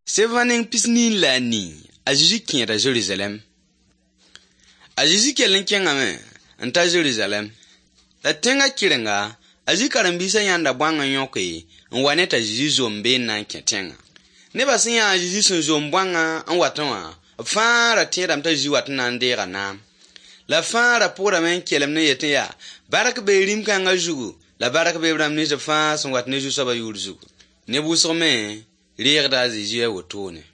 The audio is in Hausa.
Sevaning pisni la ni, a Jésus kẽeda Jérusalem. A Jésus kellen kẽngame n ta Jérusalem. La tẽnga kɩrenga, a Jésus karen-biisã yãnda bõanga yõke n wa ne t'a Jésus zom been na n kẽ tẽngã. Nebã sẽn yã a Jésus sẽn zom bõanga n watẽ wã, b fãa ra tẽedame t'a Jésus wat n na n deega naam. La fãa ra pʋgdame n kelem ne yetẽ yaa bark bee rĩm-kãngã zugu la bark bee rãmb nins fãa sẽn wat ne Zu-soabã yʋʋr zugu. Neb wʋsg me reegda a Jésus a wotone.